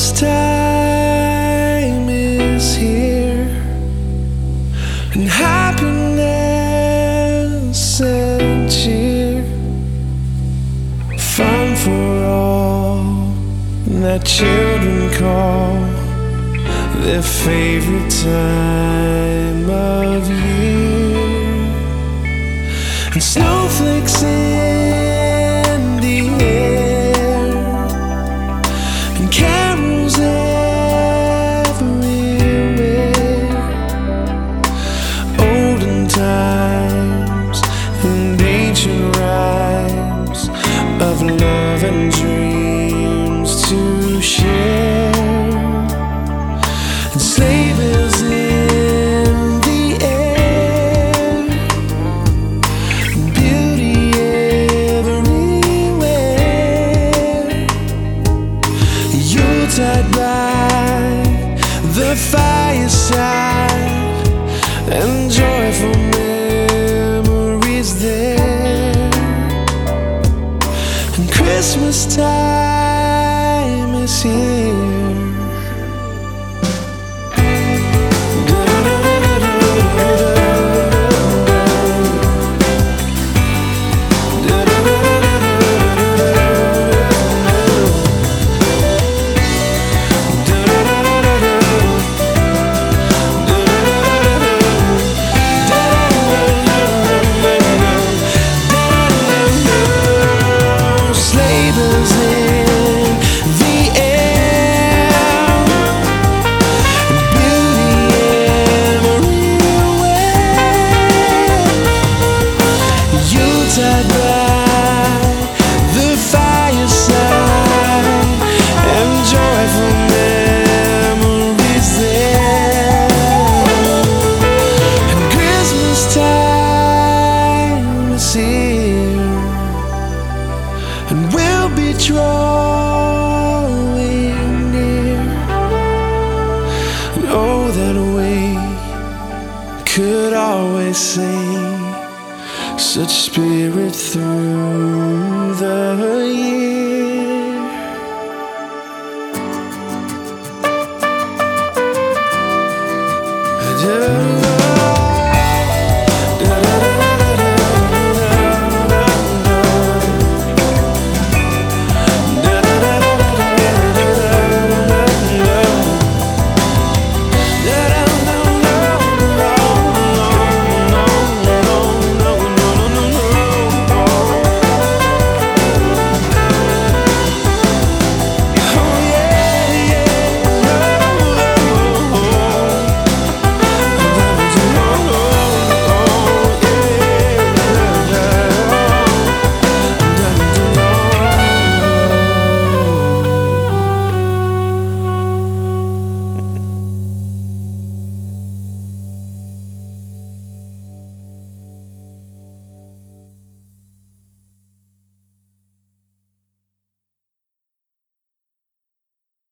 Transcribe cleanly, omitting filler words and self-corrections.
time is here, and happiness and cheer, fun for all that children call their favorite time of year, and snowflakes in the air, and carols everywhere, olden times and ancient rhymes of love and dreams to share, and sleigh bells in the air, and beauty everywhere, Yuletide by the fireside, and joyful memories there, and Christmas time is here. And we'll be drawing near, and oh, that we could always sing such spirit through the year.